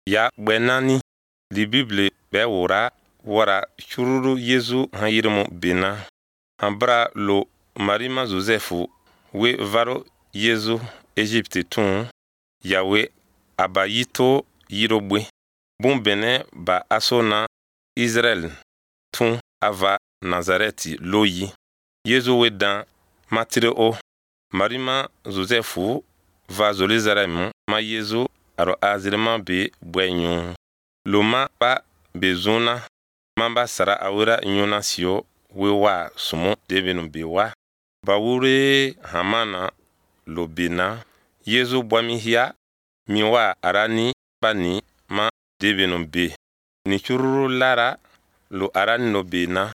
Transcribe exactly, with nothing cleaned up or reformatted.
Ya benani li Bible be wura wara chururu Yesu han yirmu bena han bra lo Marima Josefu we varo Yesu Egypte tun yawe abayito yirogbe bun bene ba asona Israel tun ava Nazareti loyi Yesu we dan matreo Marima Josefu va Jerusalem ma Yesu aro azirma be bwenyu loma ba bezuna mamba sara awira nyuna sio we wa sumo debenu be wa bawure hamana lobina Yesu bwami hia miwa arani bani ma debenu be ni chururu lara lo arani no bena